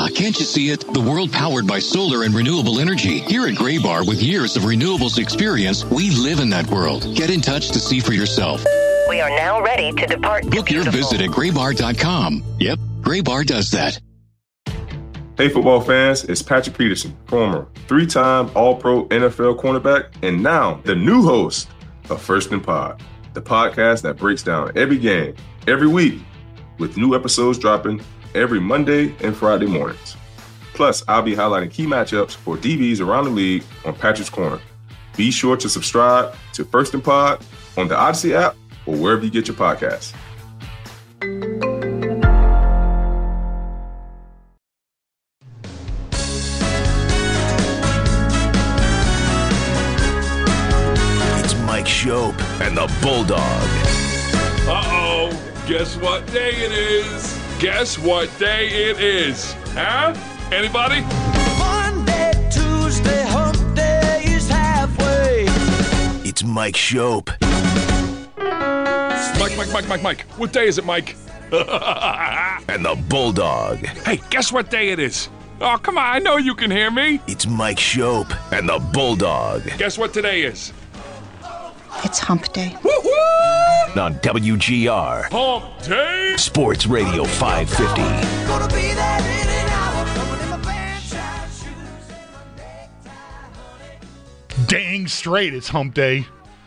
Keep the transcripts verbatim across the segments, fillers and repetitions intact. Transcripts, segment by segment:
can't you see it? The world powered by solar and renewable energy. Here at Graybar, with years of renewables experience, we live in that world. Get in touch to see for yourself. We are now ready to depart. Book your visit at graybar dot com. Yep, Graybar does that. Hey football fans, it's Patrick Peterson, former three-time All-Pro N F L cornerback, and now the new host of First and Pod, the podcast that breaks down every game, every week, with new episodes dropping every Monday and Friday mornings. Plus, I'll be highlighting key matchups for D Bs around the league on Patrick's Corner. Be sure to subscribe to First and Pod on the Odyssey app or wherever you get your podcasts. It's Mike Shope and the Bulldog. Uh-oh. Guess what day it is? Guess what day it is? Huh? Anybody? Monday, Tuesday, hump day is halfway. It's Mike Shope. Mike, Mike, Mike, Mike, Mike. What day is it, Mike? And the Bulldog. Hey, guess what day it is? Oh, come on. I know you can hear me. It's Mike Shope and the Bulldog. Guess what today is? It's hump day. Woo-hoo! On W G R. Hump day. Sports Radio five fifty. Gonna be there in an hour. Coming in my franchise shoes and my necktie, honey. Dang straight, it's hump day.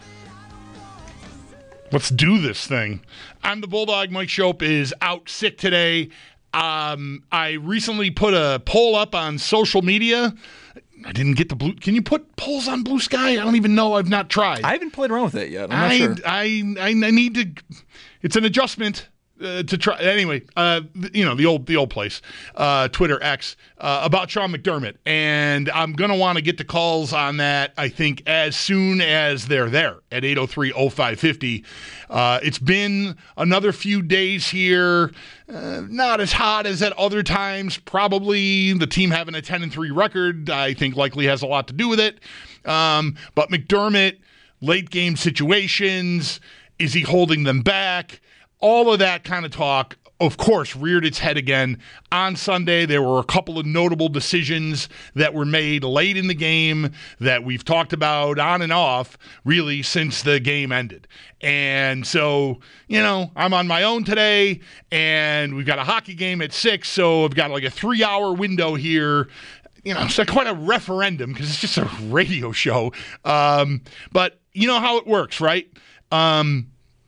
Let's do this thing. I'm the Bulldog. Mike Shope is out sick today. Um, I recently put a poll up on social media. I didn't get the blue. Can you put polls on Blue Sky? I don't even know. I've not tried. I haven't played around with it yet. I'm not I, sure. I, I, I need to. It's an adjustment uh, to try. Anyway, uh, you know the old the old place, uh, Twitter X uh, about Sean McDermott, and I'm gonna want to get the calls on that. I think as soon as they're there at eight oh three oh five fifty. Uh, it's been another few days here. Uh, not as hot as at other times. Probably the team having a ten and three record, I think, likely has a lot to do with it. Um, but McDermott, late game situations, is he holding them back? All of that kind of talk, of course, reared its head again on Sunday. There were a couple of notable decisions that were made late in the game that we've talked about on and off, really, since the game ended. And so, you know, I'm on my own today, and we've got a hockey game at six, so I've got like a three-hour window here. You know, it's like quite a referendum because it's just a radio show. Um, but you know how it works, right? Um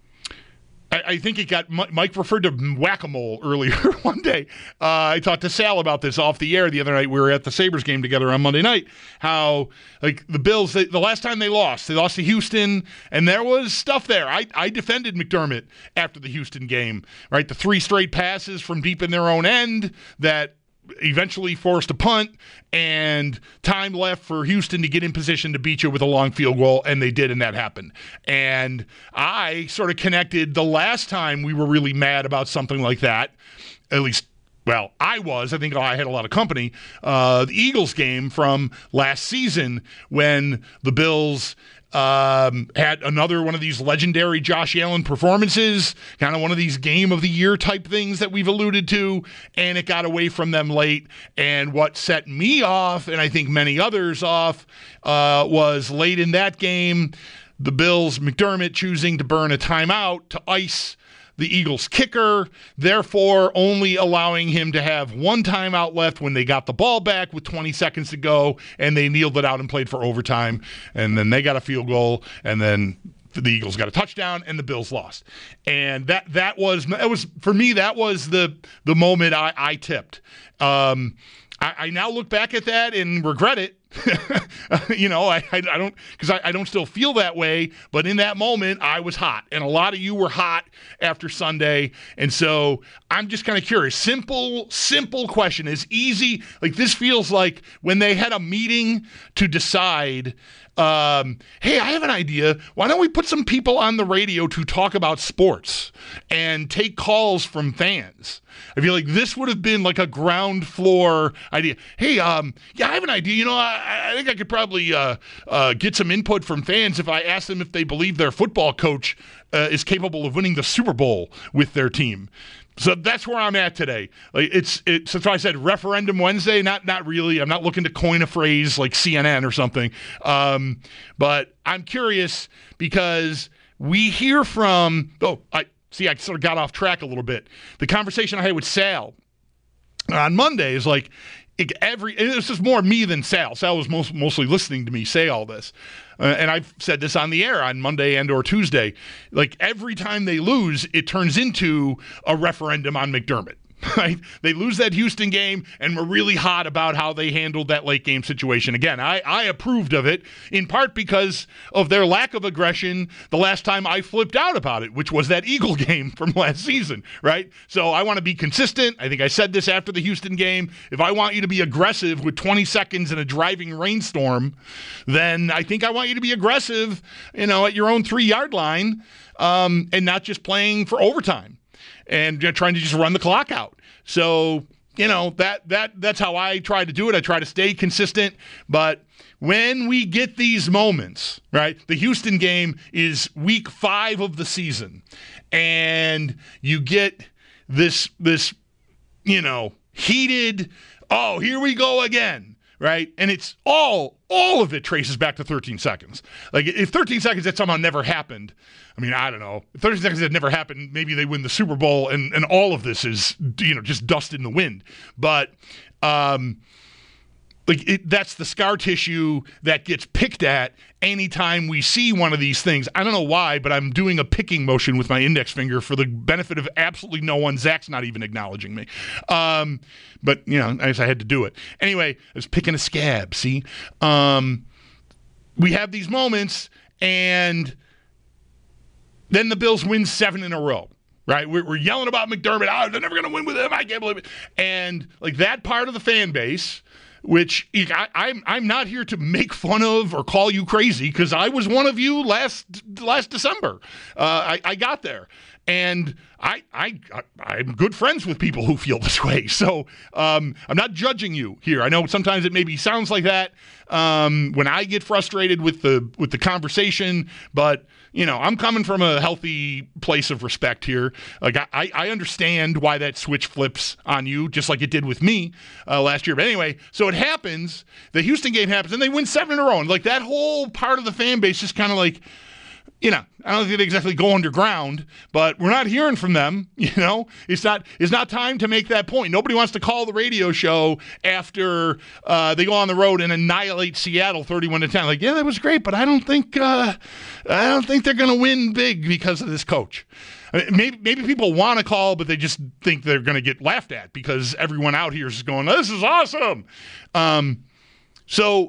I think it got, Mike referred to whack-a-mole earlier one day. Uh, I talked to Sal about this off the air the other night. We were at the Sabres game together on Monday night. How, like, the Bills, they, the last time they lost, they lost to Houston, and there was stuff there. I, I defended McDermott after the Houston game, right? The three straight passes from deep in their own end that eventually forced a punt and time left for Houston to get in position to beat you with a long field goal, and they did, and that happened. And I sort of connected the last time we were really mad about something like that, at least, well, I was. I think I had a lot of company. Uh, the Eagles game from last season when the Bills Um, had another one of these legendary Josh Allen performances, kind of one of these game of the year type things that we've alluded to, and it got away from them late. And what set me off, and I think many others off, uh, was late in that game, the Bills, McDermott choosing to burn a timeout to ice the Eagles kicker, therefore only allowing him to have one timeout left when they got the ball back with twenty seconds to go, and they kneeled it out and played for overtime, and then they got a field goal, and then the Eagles got a touchdown, and the Bills lost. And that that was that was for me, that was the the moment I, I tipped. Um, I, I now look back at that and regret it. you know, I, I, I don't, because I, I don't still feel that way, but in that moment, I was hot, and a lot of you were hot after Sunday, and so I'm just kind of curious. Simple, simple question. Is easy, like this feels like when they had a meeting to decide, um, hey, I have an idea. Why don't we put some people on the radio to talk about sports and take calls from fans? I feel like this would have been like a ground floor idea. Hey, um, yeah, I have an idea. You know, I, I think I could probably uh, uh, get some input from fans if I ask them if they believe their football coach uh, is capable of winning the Super Bowl with their team. So that's where I'm at today. Like it's it's that's why I said referendum Wednesday. Not not really. I'm not looking to coin a phrase like C N N or something. Um, but I'm curious because we hear from. Oh, I see. I sort of got off track a little bit. The conversation I had with Sal on Monday is like it, every. This is more me than Sal. Sal was most, mostly listening to me say all this. Uh, and I've said this on the air on Monday and or Tuesday. Like every time they lose, it turns into a referendum on McDermott. Right? They lose that Houston game, and we're really hot about how they handled that late game situation. Again, I, I approved of it in part because of their lack of aggression the last time I flipped out about it, which was that Eagle game from last season, right? So I want to be consistent. I think I said this after the Houston game. If I want you to be aggressive with twenty seconds in a driving rainstorm, then I think I want you to be aggressive, you know, at your own three-yard line um, and not just playing for overtime and you know, trying to just run the clock out. So, you know, that that that's how I try to do it. I try to stay consistent. But when we get these moments, right, the Houston game is week five of the season, and you get this, this you know, heated, oh, here we go again, right? And it's all, all of it traces back to thirteen seconds. Like, if thirteen seconds had somehow never happened, I mean, I don't know. If thirteen seconds had never happened, maybe they win the Super Bowl, and, and all of this is, you know, just dust in the wind. But, um, like, it, that's the scar tissue that gets picked at anytime we see one of these things. I don't know why, but I'm doing a picking motion with my index finger for the benefit of absolutely no one. Zach's not even acknowledging me. Um, but, you know, I guess I had to do it. Anyway, I was picking a scab, see? Um, we have these moments, and then the Bills win seven in a row, right? We're, we're yelling about McDermott. Oh, they're never going to win with him. I can't believe it. And, like, that part of the fan base, which I, I'm I'm not here to make fun of or call you crazy, because I was one of you last last December. Uh, I, I got there, and I, I I I'm good friends with people who feel this way. So um, I'm not judging you here. I know sometimes it maybe sounds like that um, when I get frustrated with the with the conversation, but you know, I'm coming from a healthy place of respect here. Like I, I understand why that switch flips on you, just like it did with me uh, last year. But anyway, so it happens. The Houston game happens, and they win seven in a row. And like that whole part of the fan base is kind of like, you know, I don't think they exactly go underground, but we're not hearing from them. You know, it's not it's not time to make that point. Nobody wants to call the radio show after uh, they go on the road and annihilate Seattle thirty-one to ten. Like, yeah, that was great, but I don't think uh, I don't think they're going to win big because of this coach. I mean, maybe maybe people want to call, but they just think they're going to get laughed at because everyone out here is going, "This is awesome." Um, so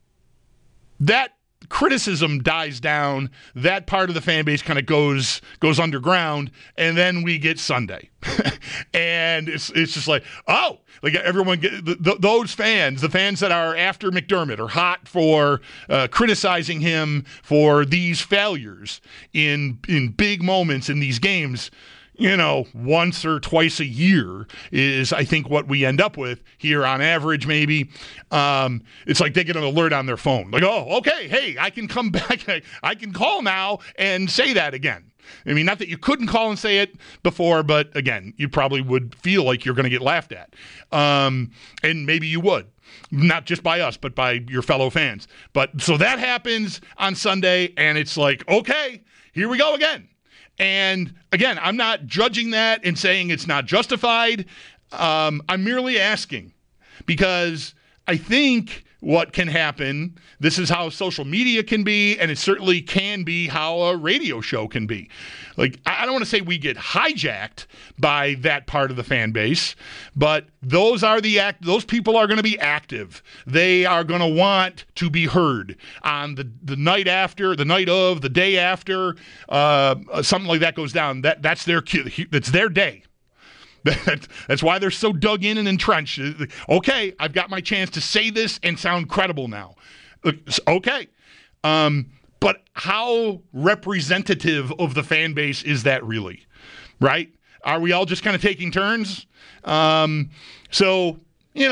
that criticism dies down, that part of the fan base kind of goes goes underground, and then we get Sunday. And it's it's just like, oh, like everyone get th- th- those fans, the fans that are after McDermott are hot for uh, criticizing him for these failures in in big moments in these games. You know, once or twice a year is, I think, what we end up with here on average, maybe. Um, it's like they get an alert on their phone. Like, oh, okay, hey, I can come back. I can call now and say that again. I mean, not that you couldn't call and say it before, but again, you probably would feel like you're going to get laughed at. Um, and maybe you would. Not just by us, but by your fellow fans. But so that happens on Sunday, and it's like, okay, here we go again. And again, I'm not judging that and saying it's not justified. Um, I'm merely asking because I think what can happen, this is how social media can be, and it certainly can be how a radio show can be. Like, I don't want to say we get hijacked by that part of the fan base, but those are the act. Those people are going to be active. They are going to want to be heard on the, the night after, the night of, the day after, uh, something like that goes down. That that's their that's their day. That's why they're so dug in and entrenched. Okay, I've got my chance to say this and sound credible now. Okay. Um, but how representative of the fan base is that really? Right? Are we all just kind of taking turns? Um, so, you know,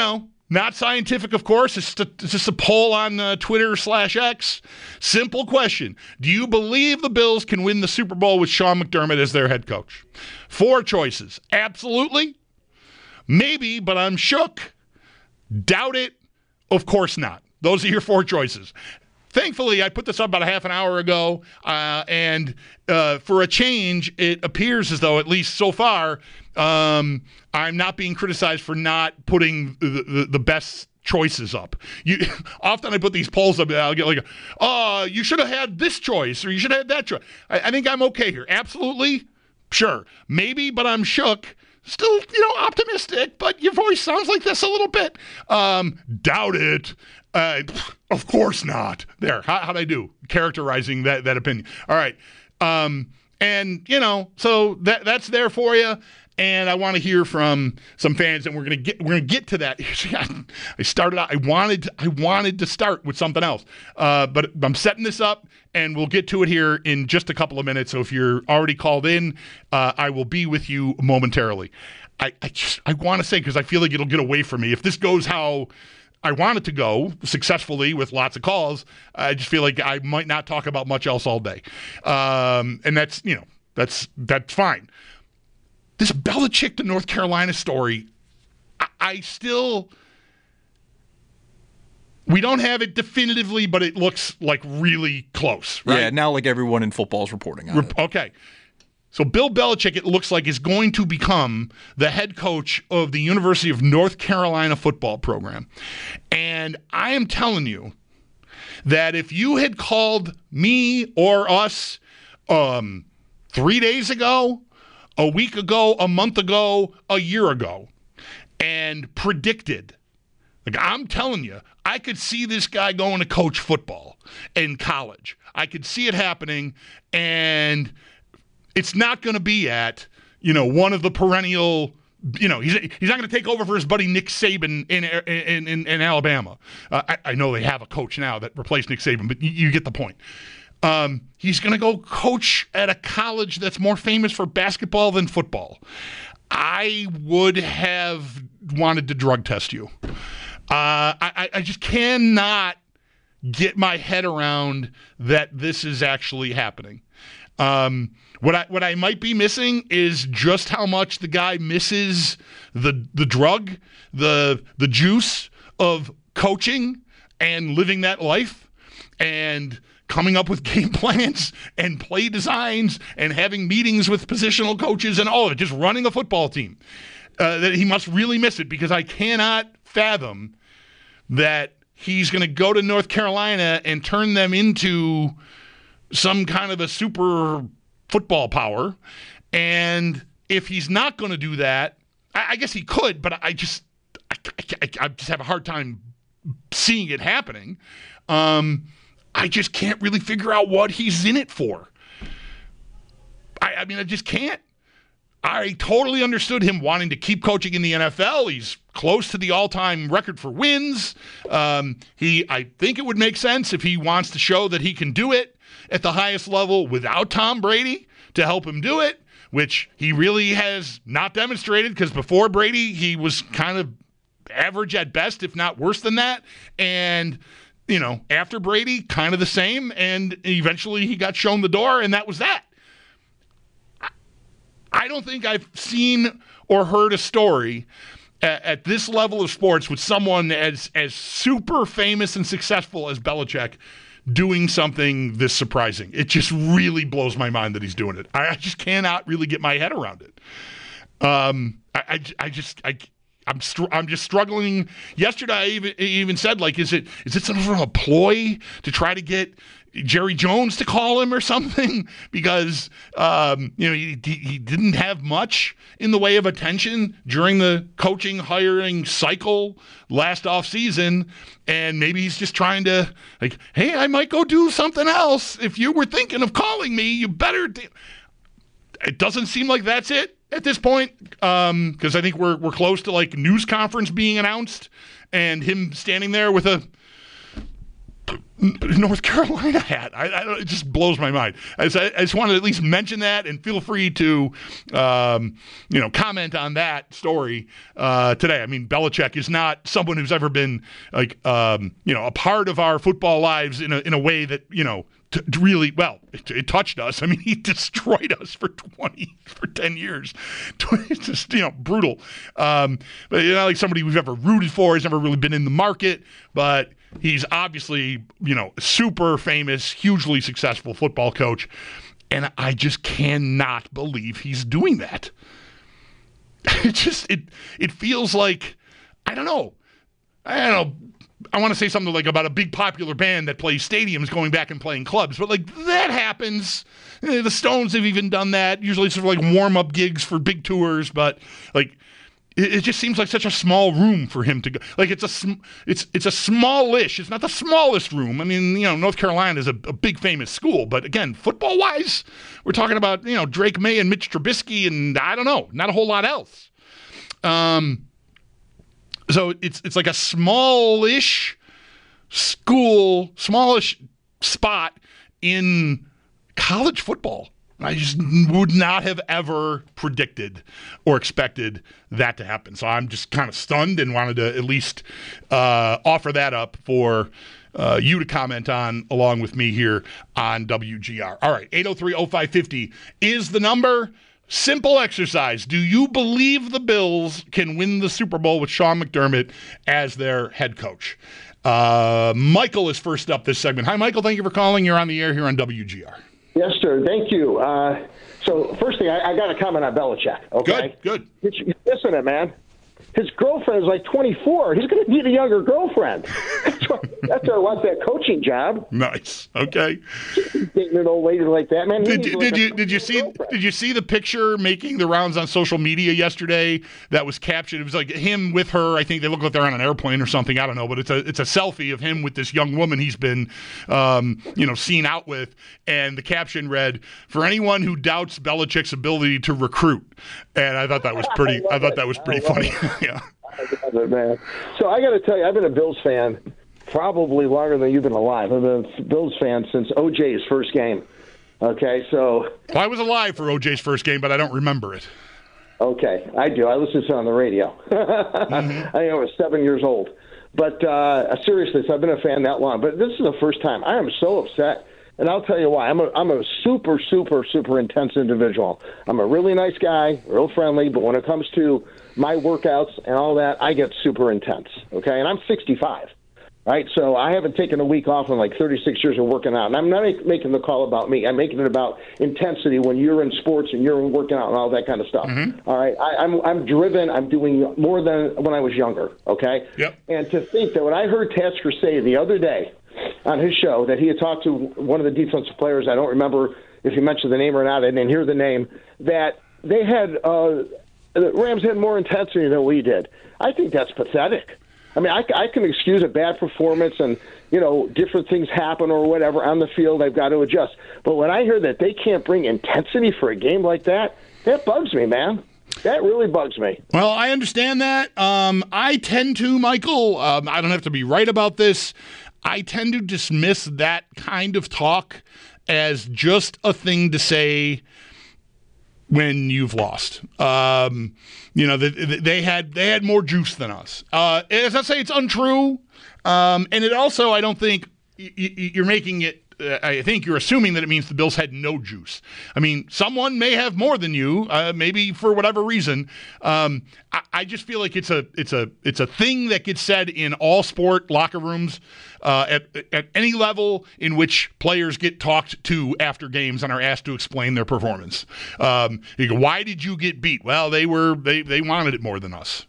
Not scientific, of course. It's just a, it's just a poll on uh, Twitter slash X. Simple question. Do you believe the Bills can win the Super Bowl with Sean McDermott as their head coach? Four choices. Absolutely. Maybe, but I'm shook. Doubt it. Of course not. Those are your four choices. Thankfully, I put this up about a half an hour ago, uh, and uh, for a change, it appears as though, at least so far, um, I'm not being criticized for not putting the, the, the best choices up. You, often I put these polls up, and I'll get like, oh, you should have had this choice, or you should have had that choice. I, I think I'm okay here. Absolutely, sure. Maybe, but I'm shook. Still, you know, optimistic, but your voice sounds like this a little bit. Um, doubt it. Uh, of course not. There. How, how'd I do? Characterizing that, that opinion. All right. Um, and, you know, so that that's there for you. And I want to hear from some fans, and we're gonna get we're gonna get to that. I started out. I wanted I wanted to start with something else, uh, but I'm setting this up, and we'll get to it here in just a couple of minutes. So if you're already called in, uh, I will be with you momentarily. I I just I want to say, because I feel like it'll get away from me if this goes how I want it to go successfully with lots of calls. I just feel like I might not talk about much else all day, um, and that's you know that's that's fine. This Belichick to North Carolina story, I, I still, we don't have it definitively, but it looks like really close, right? Yeah, now like everyone in football is reporting on Re- it. Okay. So Bill Belichick, it looks like, is going to become the head coach of the University of North Carolina football program. And I am telling you that if you had called me or us um, three days ago, a week ago, a month ago, a year ago, and predicted, like I'm telling you, I could see this guy going to coach football in college. I could see it happening, and it's not going to be at, you know, one of the perennial, you know, he's he's not going to take over for his buddy Nick Saban in in in, in Alabama. Uh, I, I know they have a coach now that replaced Nick Saban, but you, you get the point. Um, he's going to go coach at a college that's more famous for basketball than football. I would have wanted to drug test you. Uh, I, I just cannot get my head around that this is actually happening. Um, what I what I might be missing is just how much the guy misses the the drug, the the juice of coaching and living that life, and coming up with game plans and play designs and having meetings with positional coaches and all of it, just running a football team. Uh, that he must really miss it, because I cannot fathom that he's going to go to North Carolina and turn them into some kind of a super football power. And if he's not going to do that, I, I guess he could, but I just I, I, I just have a hard time seeing it happening. Um, I just can't really figure out what he's in it for. I, I mean, I just can't. I totally understood him wanting to keep coaching in the N F L. He's close to the all-time record for wins. Um, he, I think it would make sense if he wants to show that he can do it at the highest level without Tom Brady to help him do it, which he really has not demonstrated, because before Brady, he was kind of average at best, if not worse than that. And you know, after Brady, kind of the same, and eventually he got shown the door, and that was that. I don't think I've seen or heard a story at, at this level of sports with someone as as super famous and successful as Belichick doing something this surprising. It just really blows my mind that he's doing it. I, I just cannot really get my head around it. Um, I, I, I just I. I'm str- I'm just struggling. Yesterday, I even, even said, like, is it is it some sort of a ploy to try to get Jerry Jones to call him or something? Because um, you know he, he didn't have much in the way of attention during the coaching hiring cycle last offseason, and maybe he's just trying to, like, hey, I might go do something else. If you were thinking of calling me, you better. Do. It doesn't seem like that's it at this point, because um, I think we're we're close to like news conference being announced, and him standing there with a North Carolina hat. I, I, it just blows my mind. I just, I just wanted to at least mention that, and feel free to, um, you know, comment on that story uh, today. I mean, Belichick is not someone who's ever been like, um, you know, a part of our football lives in a in a way that, you know, t- really well. It, it touched us. I mean, he destroyed us for twenty for ten years. It's just, you know, brutal. Um, but you know, like somebody we've ever rooted for. He's never really been in the market, but he's obviously, you know, super famous, hugely successful football coach, and I just cannot believe he's doing that. It just it it feels like, I don't know, I don't know. I want to say something like about a big popular band that plays stadiums going back and playing clubs, but like that happens. The Stones have even done that. Usually sort of like warm up gigs for big tours, but like. It just seems like such a small room for him to go. Like it's a sm- it's it's a smallish. It's not the smallest room. I mean, you know, North Carolina is a, a big famous school, but again, football wise, we're talking about, you know, Drake May and Mitch Trubisky, and I don't know, not a whole lot else. Um, so it's it's like a smallish school, smallish spot in college football. I just would not have ever predicted or expected that to happen. So I'm just kind of stunned and wanted to at least uh, offer that up for uh, you to comment on along with me here on W G R. All right, eight oh three oh five fifty is the number. Simple exercise. Do you believe the Bills can win the Super Bowl with Sean McDermott as their head coach? Uh, Michael is first up this segment. Hi, Michael. Thank you for calling. You're on the air here on W G R. Yes, sir. Thank you. Uh, so, first thing, I, I got to comment on Belichick. Okay, good, good. Listen, to man. His girlfriend is like twenty-four. He's going to need a younger girlfriend. That's why, that's why I want that coaching job. Nice. Okay. Dating an old lady like that, man. Did, did, like did you did you see girlfriend. Did you see the picture making the rounds on social media yesterday that was captured? It was like him with her. I think they look like they're on an airplane or something. I don't know, but it's a it's a selfie of him with this young woman he's been, um, you know, seen out with, and the caption read, "For anyone who doubts Belichick's ability to recruit," and I thought that was pretty. I, I thought it. that was pretty I funny. Yeah. I love it, man. So I got to tell you, I've been a Bills fan probably longer than you've been alive. I've been a Bills fan since O J's first game. Okay, so well, I was alive for O J's first game, but I don't remember it. Okay, I do. I listened to it on the radio. mm-hmm. I think I was seven years old. But uh, seriously, so I've been a fan that long. But this is the first time. I am so upset. And I'll tell you why. I'm a I'm a super, super, super intense individual. I'm a really nice guy, real friendly, but when it comes to my workouts and all that, I get super intense, okay? And I'm sixty-five, right? So I haven't taken a week off in like thirty-six years of working out. And I'm not making the call about me. I'm making it about intensity when you're in sports and you're working out and all that kind of stuff, mm-hmm. all right? I, I'm I'm driven. I'm doing more than when I was younger, okay? Yep. And to think that when I heard Tasker say the other day, on his show that he had talked to one of the defensive players, I don't remember if he mentioned the name or not, I didn't hear the name, that they had, uh, the Rams had more intensity than we did. I think that's pathetic. I mean, I, I can excuse a bad performance and, you know, different things happen or whatever on the field, I've got to adjust. But when I hear that they can't bring intensity for a game like that, that bugs me, man. That really bugs me. Well, I understand that. Um, I tend to, Michael, um, I don't have to be right about this. I tend to dismiss that kind of talk as just a thing to say when you've lost. Um, you know, they, they had they had more juice than us. Uh, as I say, it's untrue. Um, and it also, I don't think you're making it, I think you're assuming that it means the Bills had no juice. I mean, someone may have more than you, uh, maybe for whatever reason. Um, I, I just feel like it's a it's a it's a thing that gets said in all sport locker rooms uh, at at any level in which players get talked to after games and are asked to explain their performance. Um, you go, why did you get beat? Well, they were they they wanted it more than us.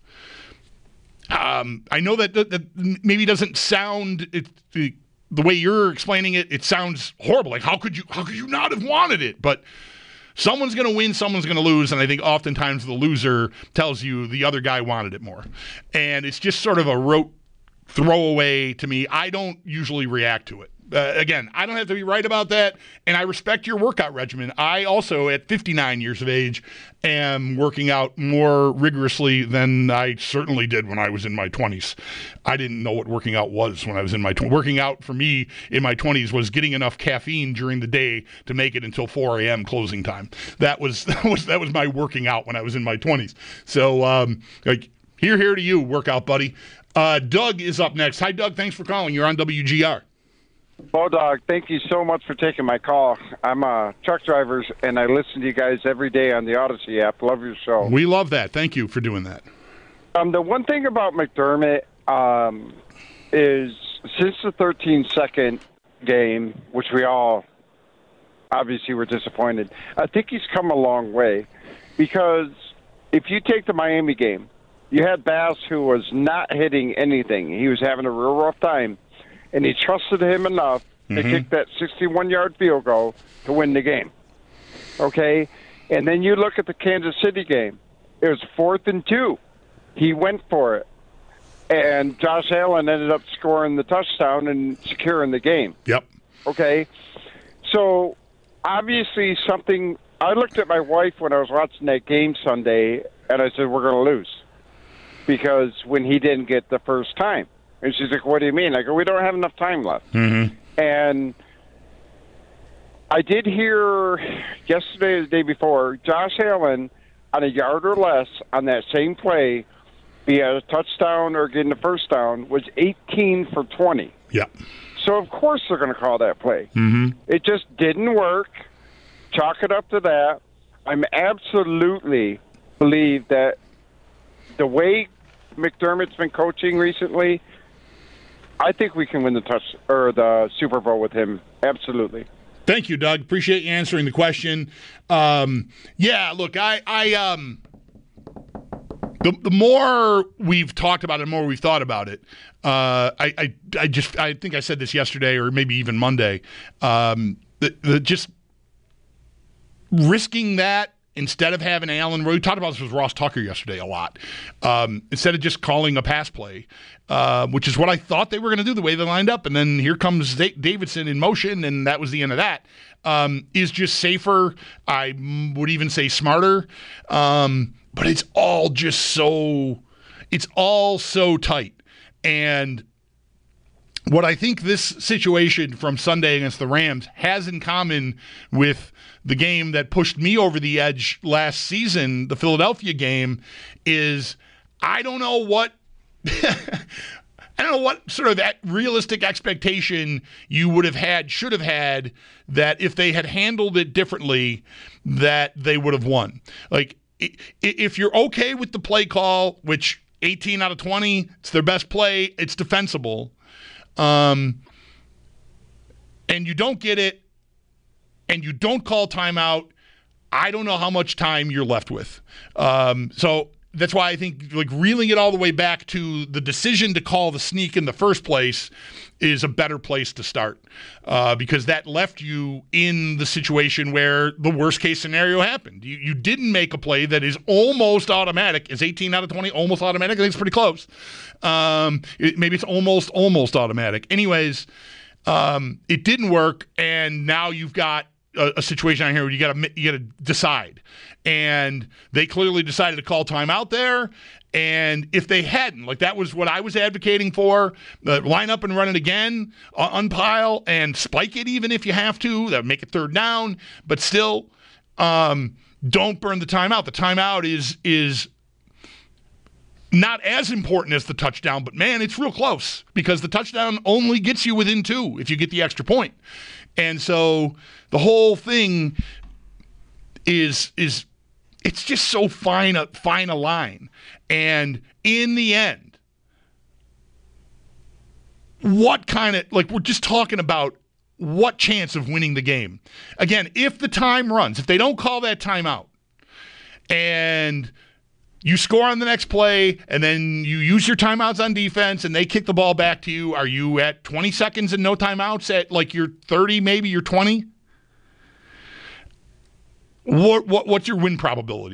Um, I know that, that, that maybe doesn't sound it. it The way you're explaining it, it sounds horrible. Like, how could you how could you not have wanted it? But someone's going to win, someone's going to lose, and I think oftentimes the loser tells you the other guy wanted it more. And it's just sort of a rote throwaway to me. I don't usually react to it. Uh, again, I don't have to be right about that, and I respect your workout regimen. I also, at fifty-nine years of age, am working out more rigorously than I certainly did when I was in my twenties. I didn't know what working out was when I was in my twenties. Working out for me in my twenties was getting enough caffeine during the day to make it until four a.m. closing time. That was that was that was my working out when I was in my twenties. So, um, like, here, here to you, workout buddy. Uh, Doug is up next. Hi, Doug. Thanks for calling. You're on W G R. Bulldog, thank you so much for taking my call. I'm a truck driver, and I listen to you guys every day on the Odyssey app. Love your show. We love that. Thank you for doing that. Um, the one thing about McDermott um, is since the thirteen-second game, which we all obviously were disappointed, I think he's come a long way. Because if you take the Miami game, you had Bass, who was not hitting anything. He was having a real rough time. And he trusted him enough to Mm-hmm. kick that sixty-one-yard field goal to win the game. Okay? And then you look at the Kansas City game. It was fourth and two. He went for it. And Josh Allen ended up scoring the touchdown and securing the game. Yep. Okay? So, obviously something – I looked at my wife when I was watching that game Sunday, and I said, we're going to lose. Because when he didn't get the first time. And she's like, what do you mean? I go, we don't have enough time left. Mm-hmm. And I did hear yesterday or the day before, Josh Allen on a yard or less on that same play, be it a touchdown or getting a first down, was eighteen for twenty. Yeah. So, of course, they're going to call that play. Mm-hmm. It just didn't work. Chalk it up to that. I'm absolutely believe that the way McDermott's been coaching recently, I think we can win the touch or the Super Bowl with him. Absolutely. Thank you, Doug. Appreciate you answering the question. Um, yeah, look, I, I, um, the the more we've talked about it, the more we've thought about it. Uh, I, I, I just, I think I said this yesterday or maybe even Monday. Um, the, the just risking that. Instead of having Allen, we talked about this with Ross Tucker yesterday a lot. Um, instead of just calling a pass play, uh, which is what I thought they were going to do the way they lined up, and then here comes Davidson in motion, and that was the end of that, um, is just safer. I would even say smarter. Um, but it's all just so, it's all so tight. And what I think this situation from Sunday against the Rams has in common with the game that pushed me over the edge last season, the Philadelphia game, is I don't know what I don't know what sort of that realistic expectation you would have had, should have had, that if they had handled it differently, that they would have won. Like, if you're okay with the play call, which eighteen out of twenty, it's their best play, it's defensible. Um, and you don't get it, and you don't call timeout, I don't know how much time you're left with. Um, so that's why I think like reeling it all the way back to the decision to call the sneak in the first place is a better place to start, uh, because that left you in the situation where the worst case scenario happened. You, you didn't make a play that is almost automatic. Is eighteen out of twenty almost automatic? I think it's pretty close. Um, it, maybe it's almost, almost automatic. Anyways, um, it didn't work, and now you've got a, a situation out here where you got to you got to decide. And they clearly decided to call timeout there. And if they hadn't, like that was what I was advocating for, uh, line up and run it again, uh, unpile and spike it even if you have to. That would make it third down. But still, um, don't burn the timeout. The timeout is is not as important as the touchdown, but, man, it's real close because the touchdown only gets you within two if you get the extra point. And so the whole thing is is it's just so fine a, fine a line. And in the end, what kind of, like we're just talking about what chance of winning the game. Again, if the time runs, if they don't call that timeout and you score on the next play and then you use your timeouts on defense and they kick the ball back to you, are you at twenty seconds and no timeouts at like your thirty, maybe your twenty? What what what's your win probability there?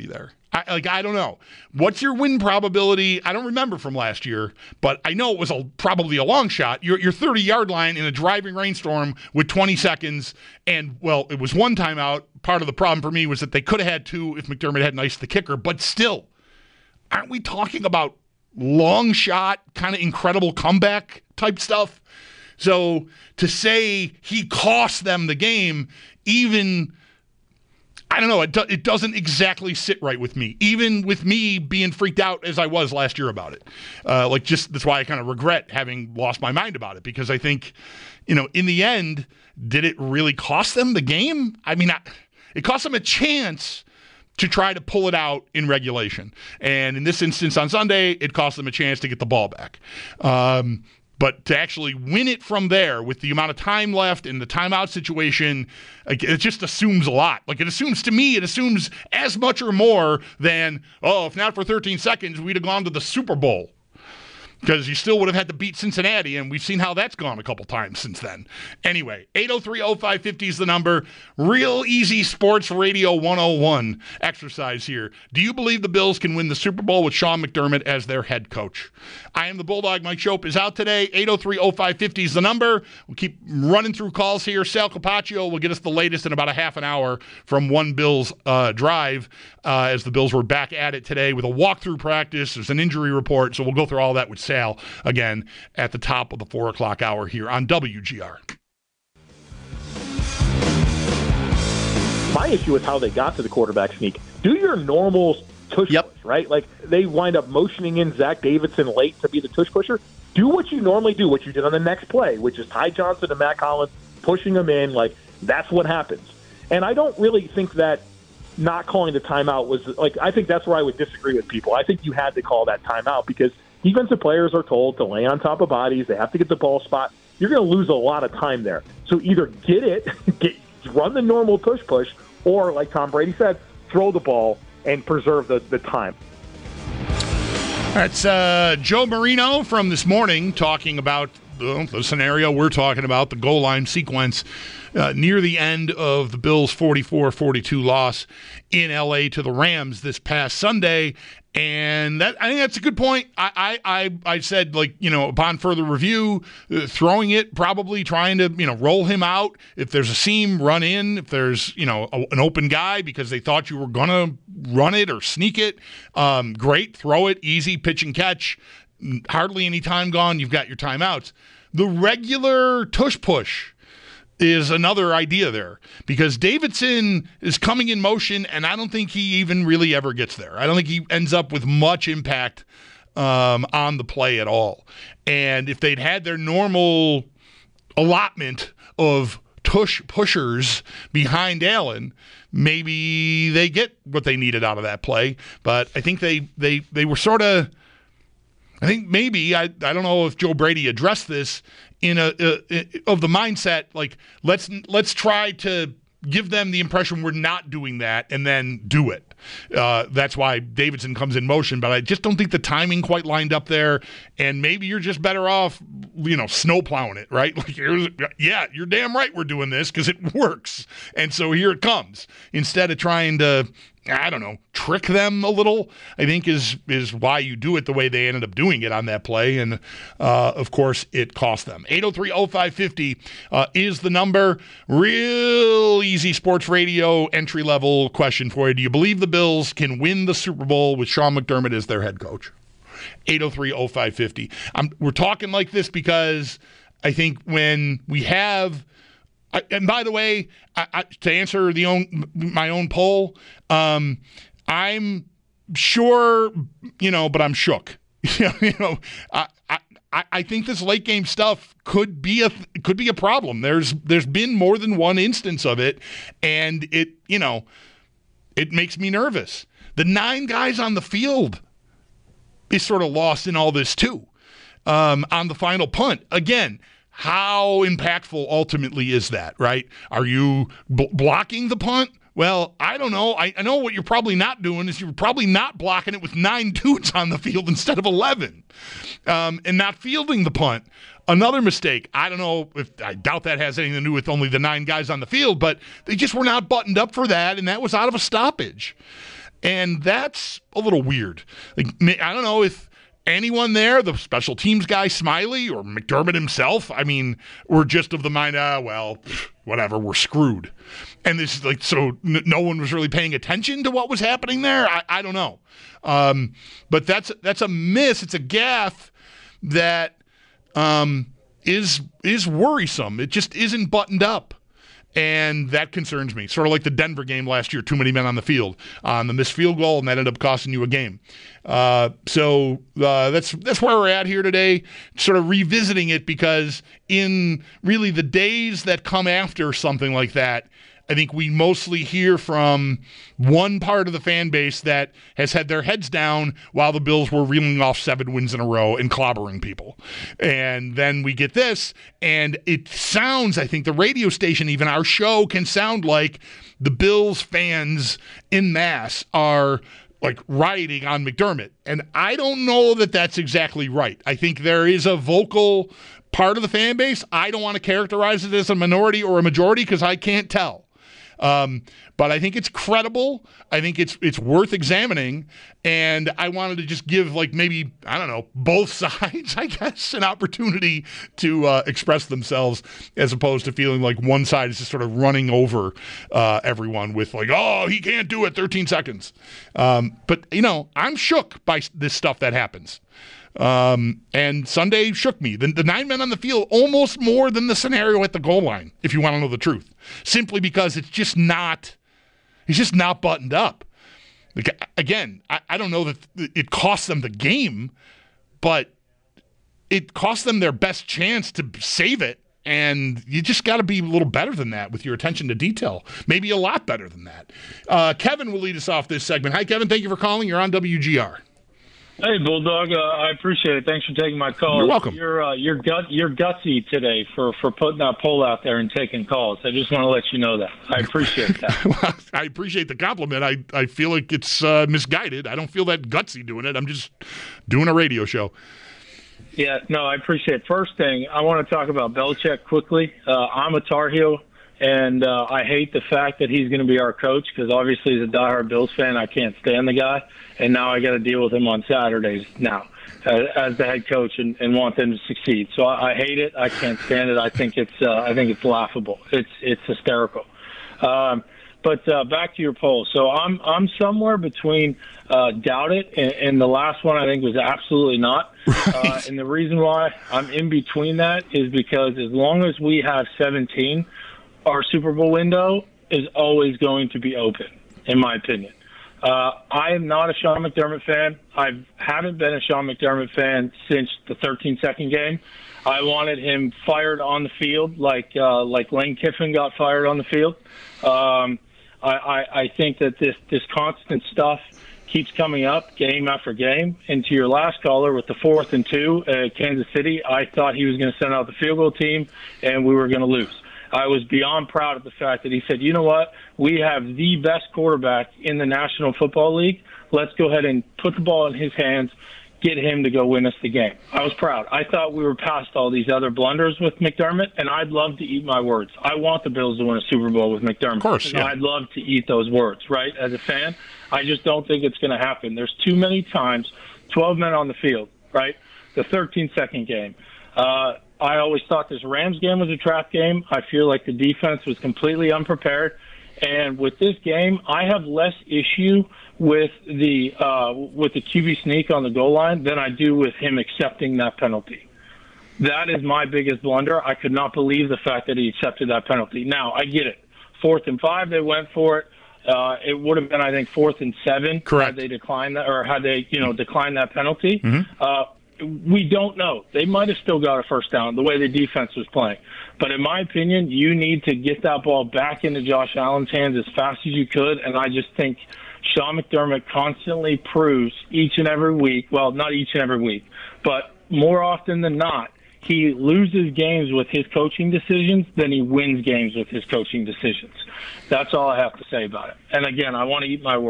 I, like, I don't know. What's your win probability? I don't remember from last year, but I know it was a, probably a long shot. Your your thirty-yard line in a driving rainstorm with twenty seconds, and, well, it was one timeout. Part of the problem for me was that they could have had two if McDermott hadn't iced the kicker, but still, aren't we talking about long shot, kind of incredible comeback type stuff? So to say he cost them the game, even... I don't know. It, do, it doesn't exactly sit right with me, even with me being freaked out as I was last year about it. Uh, like, just that's why I kind of regret having lost my mind about it, because I think, you know, in the end, did it really cost them the game? I mean, I, it cost them a chance to try to pull it out in regulation. And in this instance on Sunday, it cost them a chance to get the ball back. Um, But to actually win it from there with the amount of time left in the timeout situation, it just assumes a lot. Like, it assumes, to me, it assumes as much or more than, oh, if not for thirteen seconds, we'd have gone to the Super Bowl. Because you still would have had to beat Cincinnati, and we've seen how that's gone a couple times since then. Anyway, eight oh three oh five fifty is the number. Real easy sports radio one oh one exercise here. Do you believe the Bills can win the Super Bowl with Sean McDermott as their head coach? I am the Bulldog. Mike Shope is out today. eight oh three oh five fifty is the number. We'll keep running through calls here. Sal Capaccio will get us the latest in about a half an hour from One Bills uh, Drive uh, as the Bills were back at it today with a walkthrough practice. There's an injury report, so we'll go through all that with Sal again at the top of the four o'clock hour here on W G R. My issue is how they got to the quarterback sneak. Do your normal tush yep. push, right? Like, they wind up motioning in Zach Davidson late to be the tush pusher. Do what you normally do, what you did on the next play, which is Ty Johnson and Matt Collins pushing them in. Like, that's what happens. And I don't really think that not calling the timeout was, like, I think that's where I would disagree with people. I think you had to call that timeout because defensive players are told to lay on top of bodies. They have to get the ball spot. You're going to lose a lot of time there. So either get it, get, run the normal push push, or, like Tom Brady said, throw the ball and preserve the, the time. That's uh, Joe Marino from this morning talking about uh, the scenario we're talking about, the goal line sequence uh, near the end of the Bills' forty-four forty-two loss in L A to the Rams this past Sunday. And that, I think that's a good point. I, I, I, I said, like, you know, upon further review, uh, throwing it, probably trying to, you know, roll him out. If there's a seam, run in. If there's, you know, a, an open guy because they thought you were going to run it or sneak it, um, great. Throw it, easy, pitch and catch. Hardly any time gone. You've got your timeouts. The regular tush push is another idea there because Davidson is coming in motion, and I don't think he even really ever gets there. I don't think he ends up with much impact um, on the play at all. And if they'd had their normal allotment of tush pushers behind Allen, maybe they get what they needed out of that play. But I think they they they were sort of, I think maybe, I, I don't know if Joe Brady addressed this, in a, a, a of the mindset, like, let's let's try to give them the impression we're not doing that and then do it. Uh, that's why Davidson comes in motion, but I just don't think the timing quite lined up there, and maybe you're just better off, you know, snow plowing it, right? Like, yeah, you're damn right we're doing this because it works, and so here it comes. Instead of trying to, I don't know, trick them a little, I think is is why you do it the way they ended up doing it on that play. And, uh, of course, it cost them. eight oh three oh five fifty uh, is the number. Real easy sports radio entry-level question for you. Do you believe the Bills can win the Super Bowl with Sean McDermott as their head coach? eight oh three oh five fifty. I'm, we're talking like this because I think when we have – I, and by the way, I, I, to answer the own my own poll, um, I'm sure, you know, but I'm shook. you know, I, I I think this late game stuff could be a could be a problem. There's there's been more than one instance of it, and it you know, it makes me nervous. The nine guys on the field is sort of lost in all this too. Um, on the final punt again. How impactful ultimately is that, right? Are you b- blocking the punt? Well, I don't know. I, I know what you're probably not doing is you're probably not blocking it with nine dudes on the field instead of eleven, um, and not fielding the punt. Another mistake. I don't know if I doubt that has anything to do with only the nine guys on the field, but they just were not buttoned up for that, and that was out of a stoppage. And that's a little weird. Like, I don't know if anyone there, the special teams guy, Smiley, or McDermott himself, I mean, were just of the mind, ah, well, whatever, we're screwed. And this is like, so n- no one was really paying attention to what was happening there? I, I don't know. Um, but that's that's a miss. It's a gaffe that um, is is worrisome. It just isn't buttoned up. And that concerns me. Sort of like the Denver game last year, too many men on the field on the missed field goal, and that ended up costing you a game. Uh, so uh, that's that's where we're at here today, sort of revisiting it, because in really the days that come after something like that, I think we mostly hear from one part of the fan base that has had their heads down while the Bills were reeling off seven wins in a row and clobbering people. And then we get this, and it sounds, I think the radio station, even our show, can sound like the Bills fans en masse are like rioting on McDermott. And I don't know that that's exactly right. I think there is a vocal part of the fan base. I don't want to characterize it as a minority or a majority because I can't tell. Um, but I think it's credible. I think it's it's worth examining, and I wanted to just give, like, maybe, I don't know, both sides, I guess, an opportunity to uh, express themselves, as opposed to feeling like one side is just sort of running over uh, everyone with, like, oh, he can't do it, thirteen seconds. Um, but, you know, I'm shook by this stuff that happens. Um, and Sunday shook me. The, the nine men on the field, almost more than the scenario at the goal line, if you want to know the truth, simply because it's just not, it's just not buttoned up. Like, again, I, I don't know that it cost them the game, but it cost them their best chance to save it. And you just got to be a little better than that with your attention to detail. Maybe a lot better than that. Uh, Kevin will lead us off this segment. Hi, Kevin. Thank you for calling. You're on W G R. Hey, Bulldog. Uh, I appreciate it. Thanks for taking my call. You're welcome. You're uh, you're gut you're gutsy today for, for putting that poll out there and taking calls. I just want to let you know that. I appreciate that. Well, I appreciate the compliment. I, I feel like it's uh, misguided. I don't feel that gutsy doing it. I'm just doing a radio show. Yeah, no, I appreciate it. First thing, I want to talk about Belichick quickly. Uh, I'm a Tar Heel, and uh, I hate the fact that he's going to be our coach because obviously as a diehard Bills fan, I can't stand the guy. And now I got to deal with him on Saturdays now uh, as the head coach and, and want them to succeed. So I, I hate it. I can't stand it. I think it's uh, I think it's laughable. It's it's hysterical. Um, but uh, back to your poll. So I'm I'm somewhere between uh, doubt it and, and the last one I think was absolutely not. Right. Uh, and the reason why I'm in between that is because as long as we have seventeen, our Super Bowl window is always going to be open, in my opinion. Uh, I am not a Sean McDermott fan. I haven't been a Sean McDermott fan since the thirteen-second game. I wanted him fired on the field like uh, like Lane Kiffin got fired on the field. Um, I, I, I think that this, this constant stuff keeps coming up game after game. And to your last caller with the fourth and two at Kansas City, I thought he was going to send out the field goal team and we were going to lose. I was beyond proud of the fact that he said, you know what, we have the best quarterback in the National Football League. Let's go ahead and put the ball in his hands, get him to go win us the game. I was proud. I thought we were past all these other blunders with McDermott, and I'd love to eat my words. I want the Bills to win a Super Bowl with McDermott. Of course, yeah. I'd love to eat those words, right, as a fan. I just don't think it's going to happen. There's too many times, twelve men on the field, right, the thirteen-second game. Uh, I always thought this Rams game was a trap game. I feel like the defense was completely unprepared. And with this game, I have less issue with the uh, with the Q B sneak on the goal line than I do with him accepting that penalty. That is my biggest blunder. I could not believe the fact that he accepted that penalty. Now, I get it. Fourth and five, they went for it. Uh, it would have been, I think, fourth and seven. Correct. Had they declined that, or had they, you know, declined that penalty. Mm-hmm. Uh, we don't know. They might have still got a first down the way the defense was playing. But in my opinion, you need to get that ball back into Josh Allen's hands as fast as you could. And I just think Sean McDermott constantly proves each and every week, well, not each and every week, but more often than not, he loses games with his coaching decisions than he wins games with his coaching decisions. That's all I have to say about it. And again, I want to eat my words.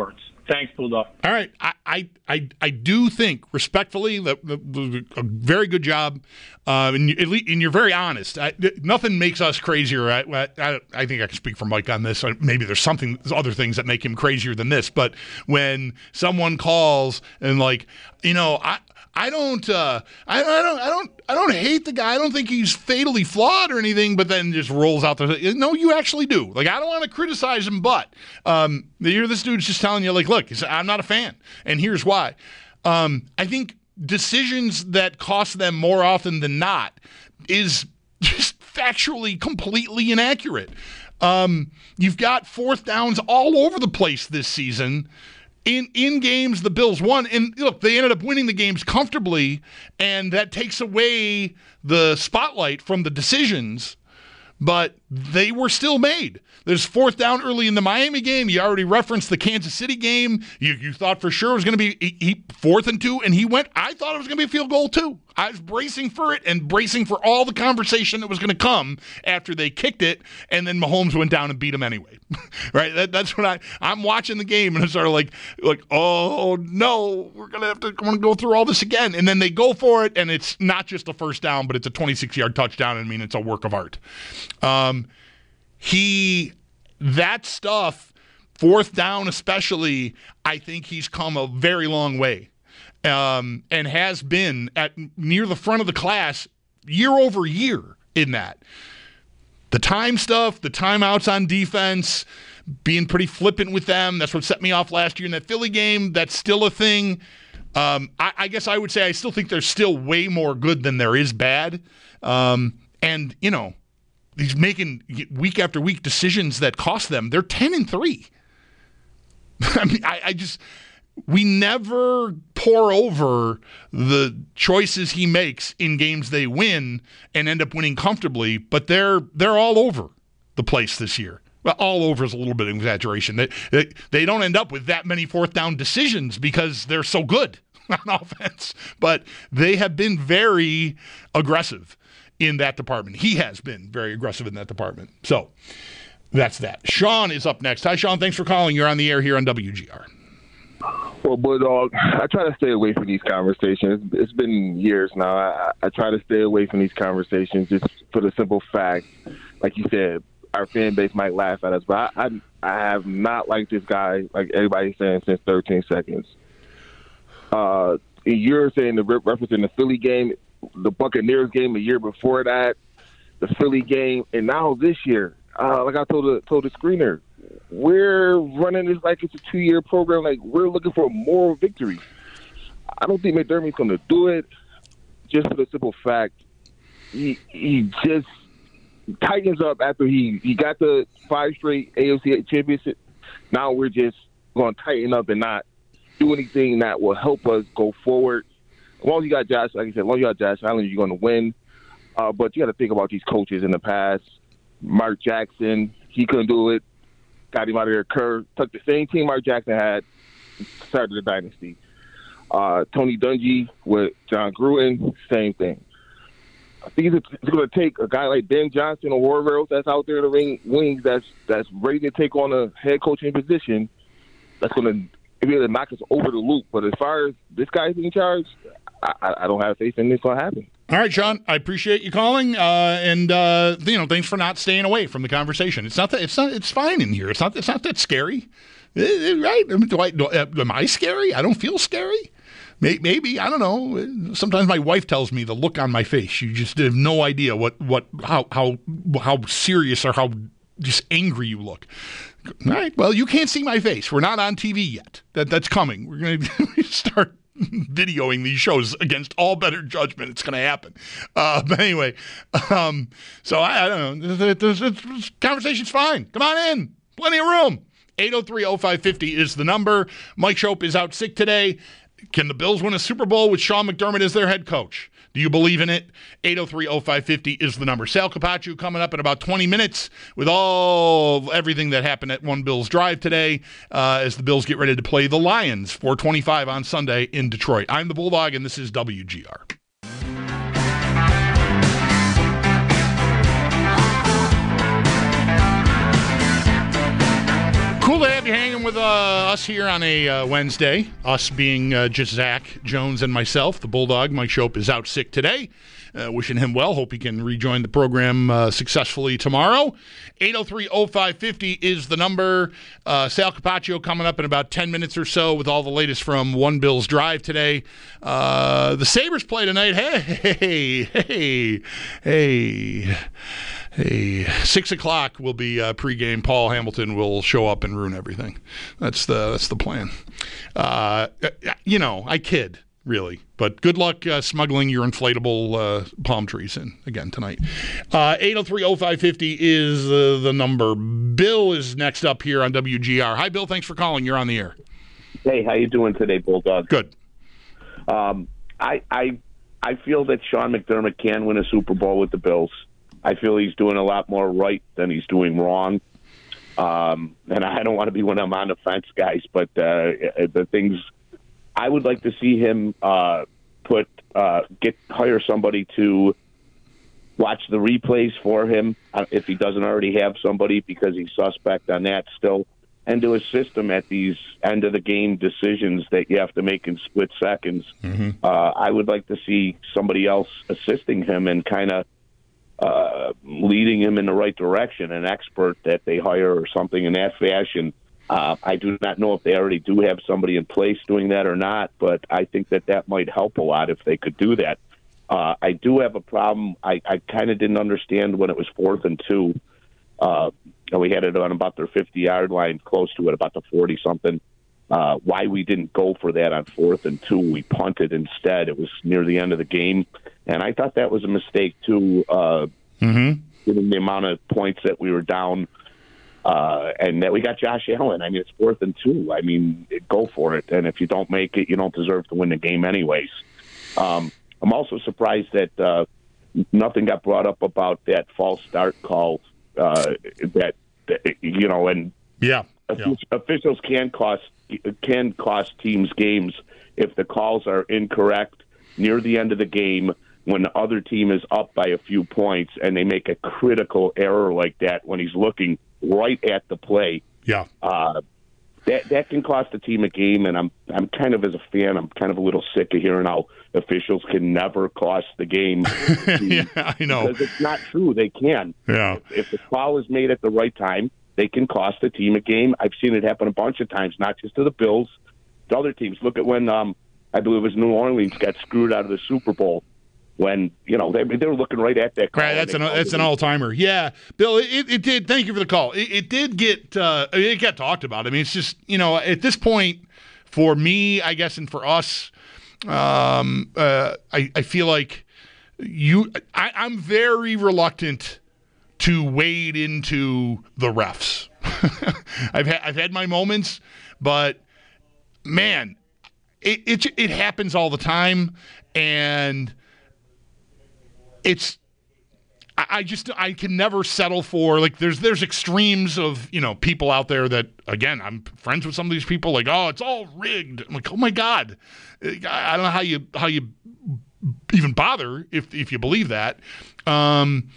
Thanks, Bulldog. All right. I, I, I, I do think, respectfully, that, that, that a very good job. Uh, and, you, and you're very honest. I, nothing makes us crazier. I, I, I think I can speak for Mike on this. Maybe there's something, there's other things that make him crazier than this. But when someone calls and like, you know, I. I don't, uh, I, I don't, I don't, I don't hate the guy. I don't think he's fatally flawed or anything. But then just rolls out there. No, you actually do. Like, I don't want to criticize him, but um, you're this dude's just telling you, like, look, I'm not a fan, and here's why. Um, I think decisions that cost them more often than not is just factually completely inaccurate. Um, you've got fourth downs all over the place this season. In in games, the Bills won. And look, they ended up winning the games comfortably, and that takes away the spotlight from the decisions, but they were still made. There's fourth down early in the Miami game. You already referenced the Kansas City game. You you thought for sure it was going to be he, he, fourth and two, and he went. I thought it was going to be a field goal too. I was bracing for it and bracing for all the conversation that was going to come after they kicked it, and then Mahomes went down and beat him anyway. Right? That, that's when I I'm watching the game and it's sort of like like oh no, we're gonna have to I'm gonna go through all this again, and then they go for it, and it's not just a first down, but it's a twenty-six yard touchdown. I mean, it's a work of art. Um, he that stuff, fourth down especially, I think he's come a very long way. Um, and has been at near the front of the class year over year in that. The time stuff, the timeouts on defense, being pretty flippant with them. That's what set me off last year in that Philly game. That's still a thing. Um, I, I guess I would say I still think there's still way more good than there is bad. Um, and, you know, he's making week after week decisions that cost them. They're ten and three. I mean, I, I just... We never pour over the choices he makes in games they win and end up winning comfortably, but they're they're all over the place this year. Well, all over is a little bit of exaggeration. They, they, they don't end up with that many fourth down decisions because they're so good on offense, but they have been very aggressive in that department. He has been very aggressive in that department. So that's that. Sean is up next. Hi, Sean. Thanks for calling. You're on the air here on W G R. Well, Bulldog, I try to stay away from these conversations. It's been years now. I, I try to stay away from these conversations just for the simple fact, like you said, our fan base might laugh at us, but I, I, I have not liked this guy, like everybody's saying, since thirteen seconds. Uh, you're saying the reference in the Philly game, the Buccaneers game a year before that, the Philly game, and now this year. Uh, like I told the, told the screener, we're running this like it's a two-year program. Like, we're looking for a moral victory. I don't think McDermott's going to do it just for the simple fact he he just tightens up after he, he got the five straight A F C championship. Now we're just going to tighten up and not do anything that will help us go forward. As long as you got Josh, like I said, as long as you got Josh Allen, you're going to win. Uh, but you got to think about these coaches in the past. Mark Jackson, he couldn't do it. Got him out of there. Kerr took the same team Mark Jackson had, started the dynasty. Uh, Tony Dungy with John Gruden, same thing. I think it's, it's going to take a guy like Ben Johnson or Warren Rails that's out there in the ring wings that's that's ready to take on a head coaching position. That's going to be able to knock us over the loop. But as far as this guy's in charge, I, I don't have faith in this going to happen. All right, Sean, I appreciate you calling, uh, and uh, you know, thanks for not staying away from the conversation. It's not that it's not it's fine in here. It's not it's not that scary, right? Do I, do, uh, am I scary? I don't feel scary. Maybe, I don't know. Sometimes my wife tells me the look on my face. You just have no idea what what how how how serious or how just angry you look. All right. Well, you can't see my face. We're not on T V yet. That that's coming. We're going to start videoing these shows against all better judgment. It's going to happen. Uh, but anyway, um, so I, I don't know. This, this, this conversation's fine. Come on in. Plenty of room. eight oh three oh five five oh is the number. Mike Shope is out sick today. Can the Bills win a Super Bowl with Sean McDermott as their head coach? Do you believe in it? eight oh three oh five five oh is the number. Sal Capaccio coming up in about twenty minutes with all everything that happened at One Bills Drive today uh, as the Bills get ready to play the Lions, four twenty-five on Sunday in Detroit. I'm the Bulldog, and this is W G R. Cool to have you hanging with uh, us here on a uh, Wednesday, us being uh, just Zach Jones and myself. The Bulldog, Mike Shope, is out sick today. Uh, wishing him well. Hope he can rejoin the program uh, successfully tomorrow. eight oh three oh five fifty is the number. Uh, Sal Capaccio coming up in about ten minutes or so with all the latest from One Bills Drive today. Uh, the Sabres play tonight. Hey, hey, hey, hey. Hey, six o'clock will be uh, pregame. Paul Hamilton will show up and ruin everything. That's the that's the plan. Uh, you know, I kid, really. But good luck uh, smuggling your inflatable uh, palm trees in again tonight. Uh, eight oh three oh five fifty is uh, the number. Bill is next up here on W G R. Hi, Bill. Thanks for calling. You're on the air. Hey, how you doing today, Bulldog? Good. Um, I I I feel that Sean McDermott can win a Super Bowl with the Bills. I feel he's doing a lot more right than he's doing wrong. Um, and I don't want to be one of them on the fence guys, but uh, the things I would like to see him uh, put uh, get hire somebody to watch the replays for him uh, if he doesn't already have somebody, because he's suspect on that still, and to assist him at these end of the game decisions that you have to make in split seconds. Mm-hmm. Uh, I would like to see somebody else assisting him and kind of uh, leading him in the right direction, an expert that they hire or something in that fashion. Uh, I do not know if they already do have somebody in place doing that or not, but I think that that might help a lot if they could do that. Uh, I do have a problem. I, I kind of didn't understand when it was fourth and two. Uh, and we had it on about their fifty-yard line, close to it, about the forty-something. Uh, why we didn't go for that on fourth and two. We punted instead. It was near the end of the game. And I thought that was a mistake, too, uh, mm-hmm. given the amount of points that we were down. Uh, and that we got Josh Allen. I mean, it's fourth and two. I mean, go for it. And if you don't make it, you don't deserve to win the game anyways. Um, I'm also surprised that uh, nothing got brought up about that false start call uh, that, that, you know, and yeah, yeah. officials can cost can cost teams games if the calls are incorrect near the end of the game when the other team is up by a few points and they make a critical error like that when he's looking right at the play. Yeah. Uh, that that can cost the team a game, and I'm I'm kind of, as a fan, I'm kind of a little sick of hearing how officials can never cost the game. Yeah, I know. Because it's not true. They can. Yeah. If, if the call is made at the right time, they can cost the team a game. I've seen it happen a bunch of times, not just to the Bills, to other teams. Look at when um, I believe it was New Orleans got screwed out of the Super Bowl. When, you know, they, they were looking right at that call. Right, that's an that's an all-timer. Yeah, Bill, it, it did. Thank you for the call. It, it did get uh, it got talked about. I mean, it's just, you know, at this point, for me, I guess, and for us, um, uh, I, I feel like you. I, I'm very reluctant to wade into the refs. I've had I've had my moments, but man, it it it happens all the time, and it's, I just, I can never settle for, like, there's there's extremes of, you know, people out there that, again, I'm friends with some of these people, like, oh, it's all rigged. I'm like, oh my God. I don't know how you, how you even bother if, if you believe that. Um,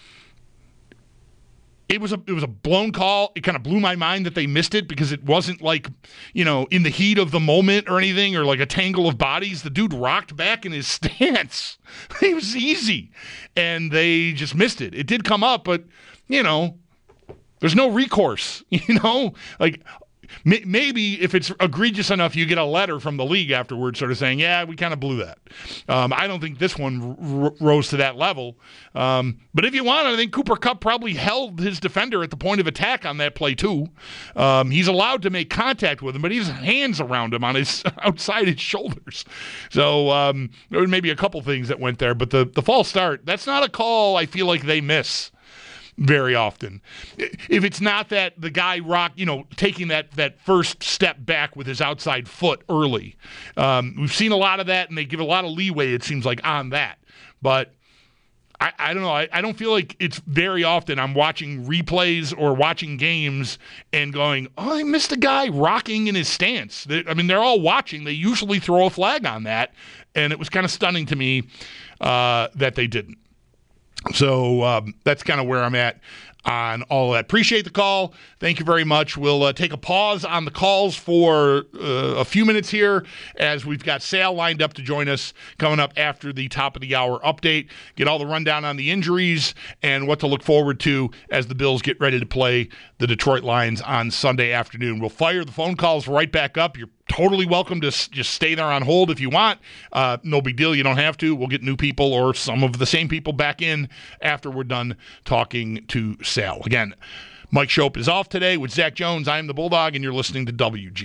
It was a it was a blown call. It kind of blew my mind that they missed it because it wasn't like, you know, in the heat of the moment or anything, or like a tangle of bodies. The dude rocked back in his stance. It was easy. And they just missed it. It did come up, but, you know, there's no recourse, you know? Like, may, maybe if it's egregious enough, you get a letter from the league afterwards sort of saying, yeah, we kind of blew that. Um, I don't think this one r- rose to that level. Um, but if you want, I think Cooper Kupp probably held his defender at the point of attack on that play too. Um, he's allowed to make contact with him, but he has hands around him on his outside his shoulders. So um, there were maybe a couple things that went there. But the, the false start, that's not a call I feel like they miss very often. If it's not that the guy rock, you know, taking that that first step back with his outside foot early. Um, we've seen a lot of that, and they give a lot of leeway, it seems like, on that. But I, I don't know. I, I don't feel like it's very often I'm watching replays or watching games and going, oh, I missed a guy rocking in his stance. They, I mean, they're all watching. They usually throw a flag on that, and it was kind of stunning to me uh, that they didn't. So um, that's kind of where I'm at on all of that. Appreciate the call. Thank you very much. We'll uh, take a pause on the calls for uh, a few minutes here as we've got Sal lined up to join us coming up after the top of the hour update. Get all the rundown on the injuries and what to look forward to as the Bills get ready to play the Detroit Lions on Sunday afternoon. We'll fire the phone calls right back up. You're totally welcome to s- just stay there on hold if you want. Uh, no big deal. You don't have to. We'll get new people or some of the same people back in after we're done talking to Sal. Again, Mike Shope is off today with Zach Jones. I am the Bulldog, and you're listening to W G.